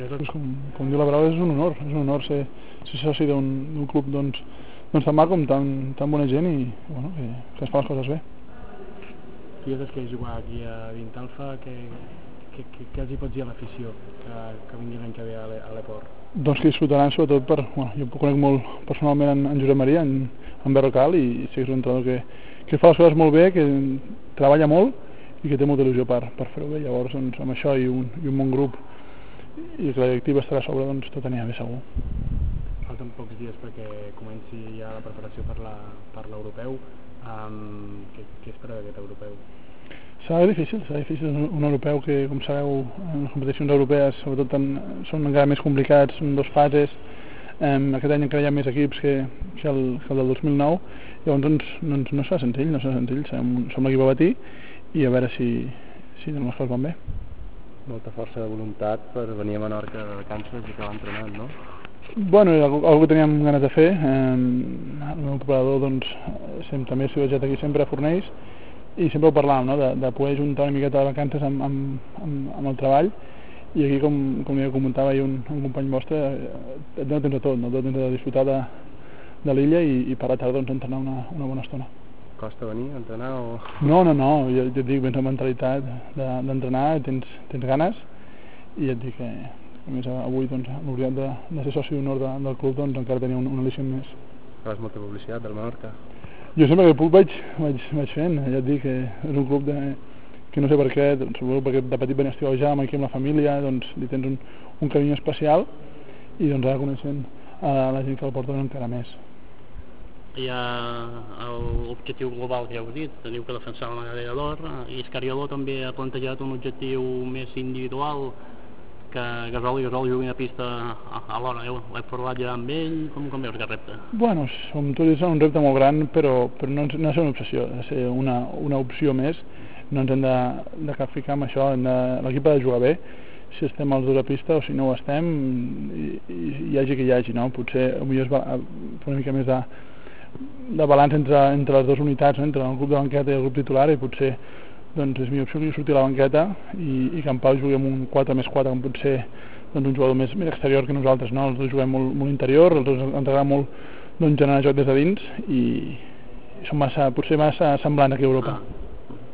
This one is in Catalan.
Com diu la paraula, és un honor ser soci d'un club tan maco, amb tan bona gent i bueno, que es fa les coses bé. Tu ja saps que és jugar aquí a Vintalfa, què els hi pots dir a l'afició que vingui l'any que ve a l'Eport? Doncs que disfrutaran sobretot jo conec molt personalment en Josep Maria, en Berrocal, i sé que és un entrenador que fa les coses molt bé, que treballa molt i que té molta il·lusió per fer-ho bé. Llavors, amb això i un bon grup i que la directiva estarà a sobre, doncs tot anirà bé segur. Falten pocs dies perquè comenci ja la preparació per l'europeu. Què espereu d'aquest europeu? Serà difícil, un europeu que, com sabeu, en les competicions europees sobretot són encara més complicats, són dues fases. Aquest any encara hi ha més equips que el del 2009, llavors no serà senzill, som l'equip a batir i a veure si les coses van bé. Molta força de voluntat per venir a Menorca de vacances i acabar entrenant, no? Bueno, és algo que teníem ganes de fer. El meu preparador també s'ha viatjat aquí sempre a Fornells i sempre ho parlàvem, no? de poder juntar una miqueta de vacances amb el treball, i aquí, com ja comentava un company vostre, et dona temps a tot, no? Tot temps de disfrutar de l'illa i per la tarda entrenar una bona estona. Costa venir a entrenar o...? No, jo et dic, vens amb mentalitat d'entrenar, tens ganes, i et dic que a més avui l'obligat de ser soci d'honor del club encara tenia un al·licient més. Fas molta publicitat del Menorca? Jo sempre que puc vaig fent, ja et dic que és un club que no sé per què, suposo perquè de petit venia a estiuejar aquí amb la família, li tens un carinyo especial i ara coneixent a la gent que el porta encara més. Hi ha l'objectiu global, ja heu dit, teniu que defensar la medalla d'or, i Escariolo també ha plantejat un objectiu més individual, que Gasol i Gasol juguin a pista alhora. Heu parlat ja amb ell? Com veus aquest repte? Bueno, com tu dius, és un repte molt gran, però no ha de ser una obsessió, ha de ser una opció més. No ens hem de capficar amb això, l'equip ha de jugar bé, si estem els dos a pista o si no ho estem, hi hagi que hi hagi, no? Potser potser es va una mica més de balanç entre les dues unitats, no? Entre el grup de banqueta i el grup titular, i potser és millor opció que sortir a la banqueta i que en Pau jugui amb un 4+4, com pot ser un jugador més exterior que nosaltres, no? Els dos juguem molt interior, els dos ens agrada molt generar joc des de dins i són potser massa semblants aquí a Europa.